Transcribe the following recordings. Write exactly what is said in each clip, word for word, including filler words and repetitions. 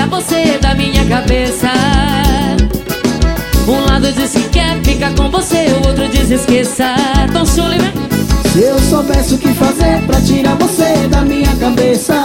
tirar você da minha cabeça. Um lado diz que quer ficar com você, o outro diz esqueça. Então chule, né? Se eu soubesse o que fazer pra tirar você da minha cabeça.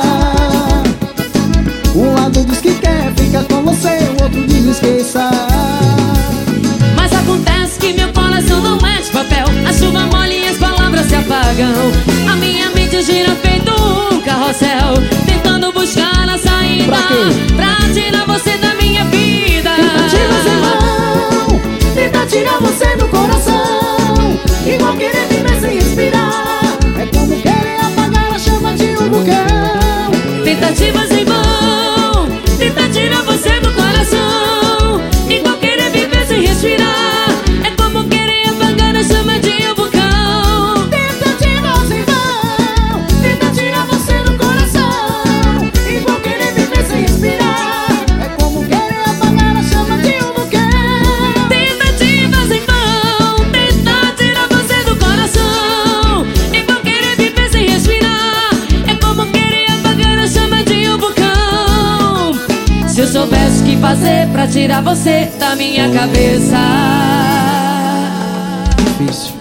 Um lado diz que quer ficar com você, o outro diz esqueça. Mas acontece que meu coração não é de papel. A chuva molha e as palavras se apagam. A minha mente gira feito um carrossel, tentando buscar a saída Pra quê? pra tirar você da minha vida. Tentativas em vão, tenta tirar você do coração. Igual querer viver sem respirar, é como querer apagar a chama de um vulcão. Tentativas em vão, tenta tirar você do coração. Igual querer viver sem respirar, é como querer apagar a chama de um vulcão. Tentativas em vão, tenta tirar você do coração. Igual querer viver sem respirar, é como querer apagar a chama de um vulcão. Tentativas em vão, tenta tirar você do coração. Igual querer viver sem respirar, é como querer apagar a chama de um vulcão. Se eu soubesse o que fazer pra tirar você da minha cabeça.